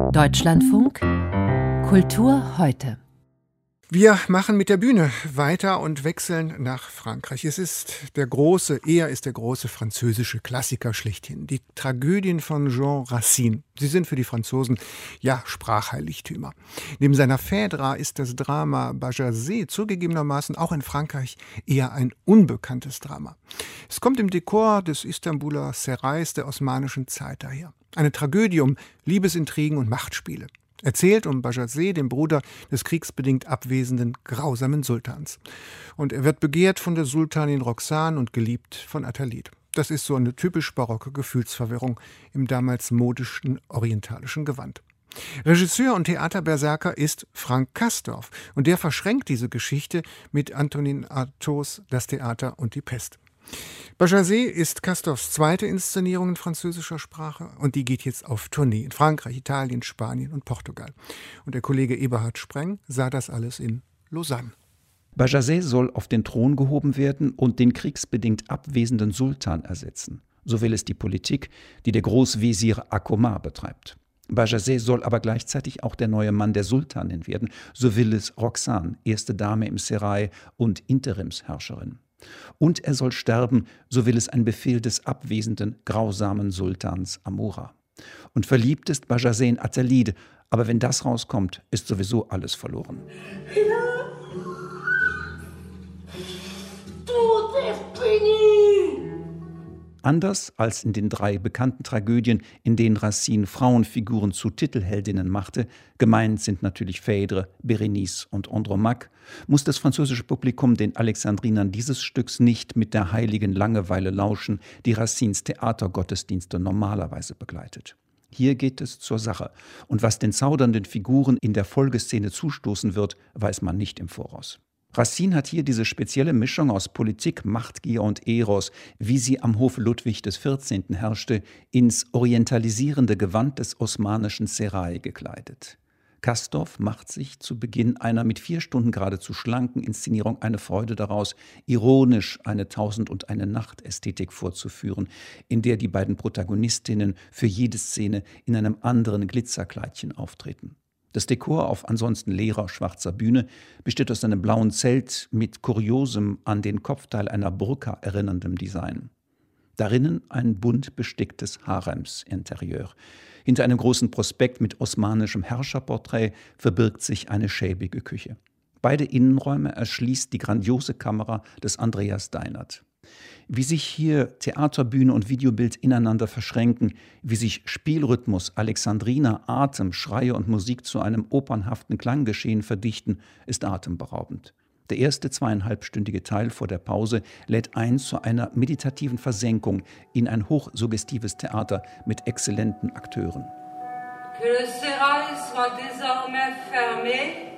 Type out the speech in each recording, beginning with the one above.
Deutschlandfunk Kultur heute. Wir machen mit der Bühne weiter und wechseln nach Frankreich. Er ist der große französische Klassiker schlechthin. Die Tragödien von Jean Racine. Sie sind für die Franzosen, ja, Sprachheiligtümer. Neben seiner Phèdre ist das Drama Bajazet zugegebenermaßen auch in Frankreich eher ein unbekanntes Drama. Es kommt im Dekor des Istanbuler Serais der osmanischen Zeit daher. Eine Tragödie um Liebesintrigen und Machtspiele. Erzählt um Bajazet, dem Bruder des kriegsbedingt abwesenden, grausamen Sultans. Und er wird begehrt von der Sultanin Roxane und geliebt von Atalid. Das ist so eine typisch barocke Gefühlsverwirrung im damals modischen orientalischen Gewand. Regisseur und Theaterberserker ist Frank Castorf. Und der verschränkt diese Geschichte mit Antonin Artaud Das Theater und die Pest. Bajazet ist Castorfs zweite Inszenierung in französischer Sprache und die geht jetzt auf Tournee in Frankreich, Italien, Spanien und Portugal. Und der Kollege Eberhard Spreng sah das alles in Lausanne. Bajazet soll auf den Thron gehoben werden und den kriegsbedingt abwesenden Sultan ersetzen. So will es die Politik, die der Großwesir Akomar betreibt. Bajazet soll aber gleichzeitig auch der neue Mann der Sultanin werden. So will es Roxane, erste Dame im Serail und Interimsherrscherin. Und er soll sterben, so will es ein Befehl des abwesenden, grausamen Sultans Amura. Und verliebt ist Bajazet in Atalid, aber wenn das rauskommt, ist sowieso alles verloren. Anders als in den 3 bekannten Tragödien, in denen Racine Frauenfiguren zu Titelheldinnen machte, gemeint sind natürlich Phèdre, Bérénice und Andromaque, muss das französische Publikum den Alexandrinern dieses Stücks nicht mit der heiligen Langeweile lauschen, die Racines Theatergottesdienste normalerweise begleitet. Hier geht es zur Sache. Und was den zaudernden Figuren in der Folgeszene zustoßen wird, weiß man nicht im Voraus. Racine hat hier diese spezielle Mischung aus Politik, Machtgier und Eros, wie sie am Hof Ludwig XIV. Herrschte, ins orientalisierende Gewand des osmanischen Serail gekleidet. Castorf macht sich zu Beginn einer mit 4 Stunden geradezu schlanken Inszenierung eine Freude daraus, ironisch eine 1001 Nacht-Ästhetik vorzuführen, in der die beiden Protagonistinnen für jede Szene in einem anderen Glitzerkleidchen auftreten. Das Dekor auf ansonsten leerer schwarzer Bühne besteht aus einem blauen Zelt mit kuriosem, an den Kopfteil einer Burka erinnerndem Design. Darinnen ein bunt besticktes Haremsinterieur. Hinter einem großen Prospekt mit osmanischem Herrscherporträt verbirgt sich eine schäbige Küche. Beide Innenräume erschließt die grandiose Kamera des Andreas Deinert. Wie sich hier Theaterbühne und Videobild ineinander verschränken, wie sich Spielrhythmus, Alexandriner, Atem, Schreie und Musik zu einem opernhaften Klanggeschehen verdichten, ist atemberaubend. Der erste 2,5-stündige Teil vor der Pause lädt ein zu einer meditativen Versenkung in ein hochsuggestives Theater mit exzellenten Akteuren. Que le sérail soit désormais fermé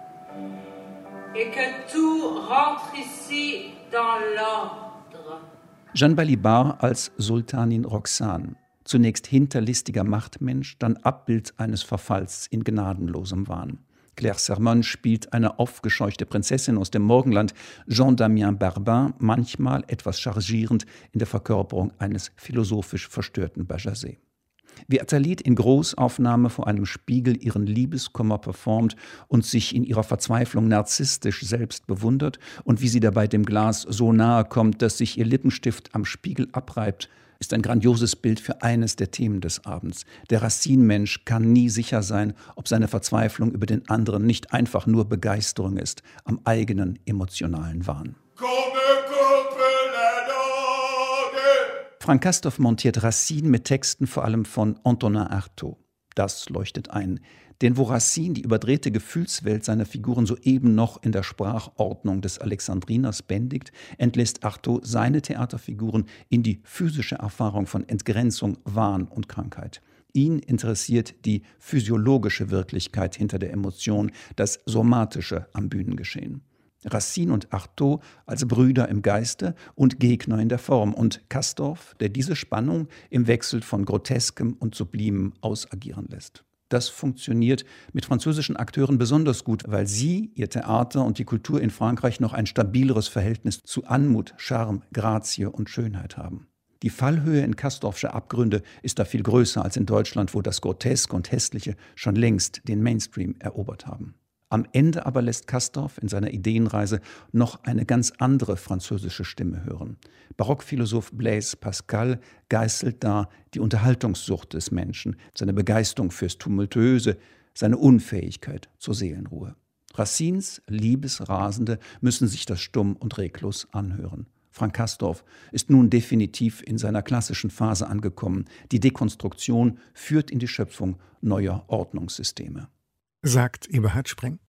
et que tout rentre ici dans l'ordre. Jeanne Balibar als Sultanin Roxane. Zunächst hinterlistiger Machtmensch, dann Abbild eines Verfalls in gnadenlosem Wahn. Claire Sermon spielt eine aufgescheuchte Prinzessin aus dem Morgenland, Jean-Damien Barbin, manchmal etwas chargierend in der Verkörperung eines philosophisch verstörten Bajazet. Wie Atalid in Großaufnahme vor einem Spiegel ihren Liebeskummer performt und sich in ihrer Verzweiflung narzisstisch selbst bewundert und wie sie dabei dem Glas so nahe kommt, dass sich ihr Lippenstift am Spiegel abreibt, ist ein grandioses Bild für eines der Themen des Abends. Der Racine-Mensch kann nie sicher sein, ob seine Verzweiflung über den anderen nicht einfach nur Begeisterung ist, am eigenen emotionalen Wahn. Frank Castorf montiert Racine mit Texten vor allem von Antonin Artaud. Das leuchtet ein. Denn wo Racine die überdrehte Gefühlswelt seiner Figuren soeben noch in der Sprachordnung des Alexandriners bändigt, entlässt Artaud seine Theaterfiguren in die physische Erfahrung von Entgrenzung, Wahn und Krankheit. Ihn interessiert die physiologische Wirklichkeit hinter der Emotion, das Somatische am Bühnengeschehen. Racine und Artaud als Brüder im Geiste und Gegner in der Form und Castorf, der diese Spannung im Wechsel von Groteskem und Sublimem ausagieren lässt. Das funktioniert mit französischen Akteuren besonders gut, weil sie, ihr Theater und die Kultur in Frankreich noch ein stabileres Verhältnis zu Anmut, Charme, Grazie und Schönheit haben. Die Fallhöhe in Castorpsche Abgründe ist da viel größer als in Deutschland, wo das Groteske und Hässliche schon längst den Mainstream erobert haben. Am Ende aber lässt Castorp in seiner Ideenreise noch eine ganz andere französische Stimme hören. Barockphilosoph Blaise Pascal geißelt da die Unterhaltungssucht des Menschen, seine Begeisterung fürs Tumultuöse, seine Unfähigkeit zur Seelenruhe. Racines Liebesrasende müssen sich das stumm und reglos anhören. Frank Castorp ist nun definitiv in seiner klassischen Phase angekommen. Die Dekonstruktion führt in die Schöpfung neuer Ordnungssysteme. Sagt Eberhard Spreng.